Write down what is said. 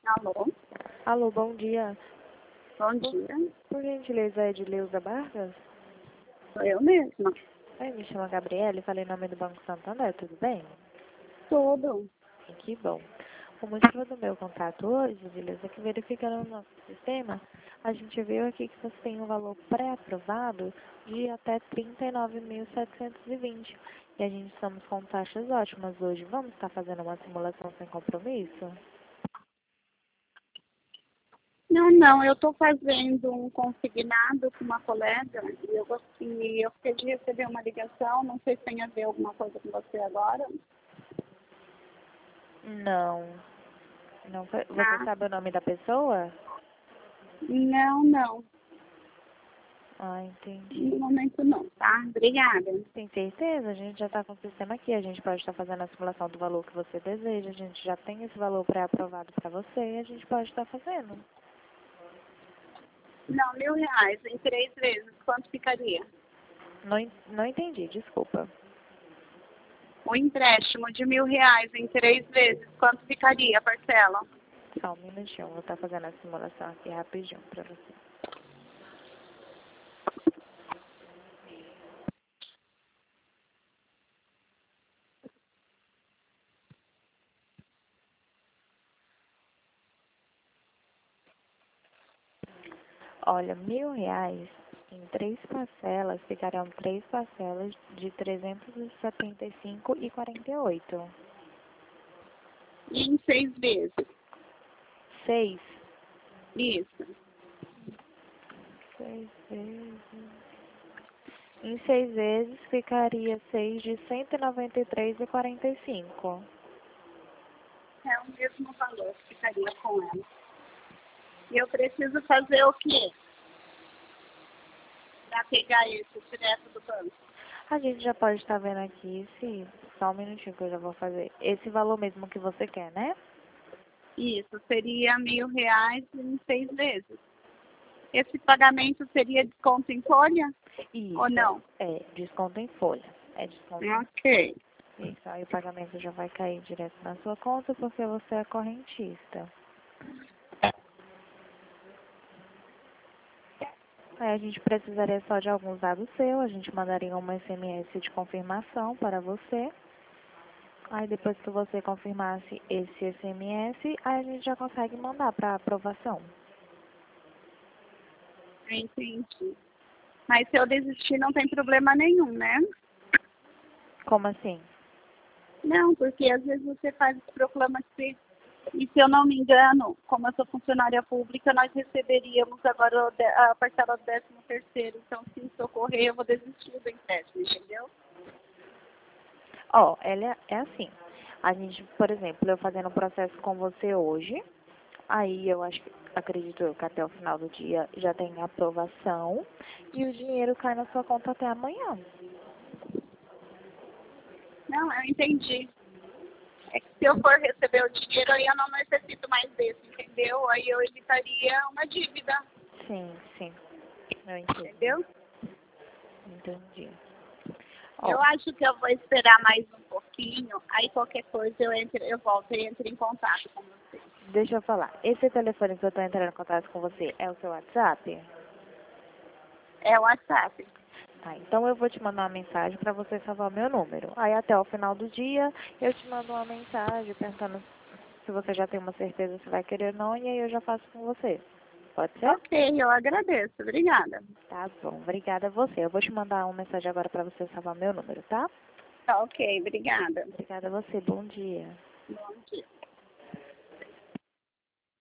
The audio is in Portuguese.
Alô, Alô, bom dia. bom dia. Por gentileza, é Edileuza Vargas? Sou eu mesma. Oi, me chamo Gabriele, falei em nome do Banco Santander, tudo bem? Tudo. Que bom. O motivo do meu contato hoje, Edileuza, é que verificando no nosso sistema, a gente viu aqui que você tem um valor pré-aprovado de até 39.720. E a gente estamos com taxas ótimas hoje. Vamos estar fazendo uma simulação sem compromisso? Não, eu estou fazendo um consignado com uma colega e eu fiquei de receber uma ligação, não sei se tem a ver alguma coisa com você agora. Não. Não foi. Você Ah, sabe o nome da pessoa? não. Ah, entendi. No momento não, tá? Obrigada. Tem certeza? A gente já está com o sistema aqui. A gente pode estar fazendo a simulação do valor que você deseja. A gente já tem esse valor pré-aprovado para você e a gente pode estar fazendo. Não, R$ 1.000 em 3 vezes, quanto ficaria? Não entendi, desculpa. O empréstimo de R$ 1.000 em 3 vezes, quanto ficaria a parcela? Só um minutinho, vou estar fazendo a simulação aqui rapidinho para você. Olha, R$ 1.000 em 3 parcelas, ficarão 3 parcelas de 375,48. E em 6 vezes? 6. Isso. 6 vezes. Em 6 vezes ficaria 6 de 193,45. É o mesmo valor que ficaria com ela. E eu preciso fazer o quê? Para pegar isso direto do banco. A gente já pode estar vendo aqui se... Só um minutinho que eu já vou fazer. Esse valor mesmo que você quer, né? Isso, seria R$ 1.000 em 6 vezes. Esse pagamento seria desconto em folha Isso. ou não? É, desconto em folha. É desconto em Ok. Isso, aí o pagamento já vai cair direto na sua conta porque você é correntista. Aí a gente precisaria só de alguns dados seus, a gente mandaria uma SMS de confirmação para você. Aí depois que você confirmasse esse SMS, aí a gente já consegue mandar para aprovação. Entendi. Mas se eu desistir não tem problema nenhum, né? Como assim? Não, porque às vezes você faz proclama que e se eu não me engano, como eu sou funcionária pública, nós receberíamos agora a parcela do 13º. Então, se isso ocorrer, eu vou desistir do empréstimo, entendeu? Ó, ela é assim. A gente, por exemplo, eu fazendo o processo com você hoje, aí eu acredito eu que até o final do dia já tem aprovação e o dinheiro cai na sua conta até amanhã. Não, eu entendi. É que se eu for receber o dinheiro, aí eu não necessito mais desse, entendeu? Aí eu evitaria uma dívida, Sim, sim. Eu entendi. entendeu? Entendi. Eu Ó, acho que eu vou esperar mais um pouquinho, aí qualquer coisa eu volto e entro em contato com você. deixa eu falar. Esse telefone que eu tô entrando em contato com você é o seu WhatsApp? É o WhatsApp. Tá, então eu vou te mandar uma mensagem para você salvar o meu número. Aí até o final do dia eu te mando uma mensagem perguntando se você já tem uma certeza se vai querer ou não, e aí eu já faço com você. Pode ser? Ok, eu agradeço. Obrigada. Tá bom, obrigada a você. Eu vou te mandar uma mensagem agora para você salvar meu número, tá? Tá ok, obrigada. Obrigada a você, bom dia. Bom dia.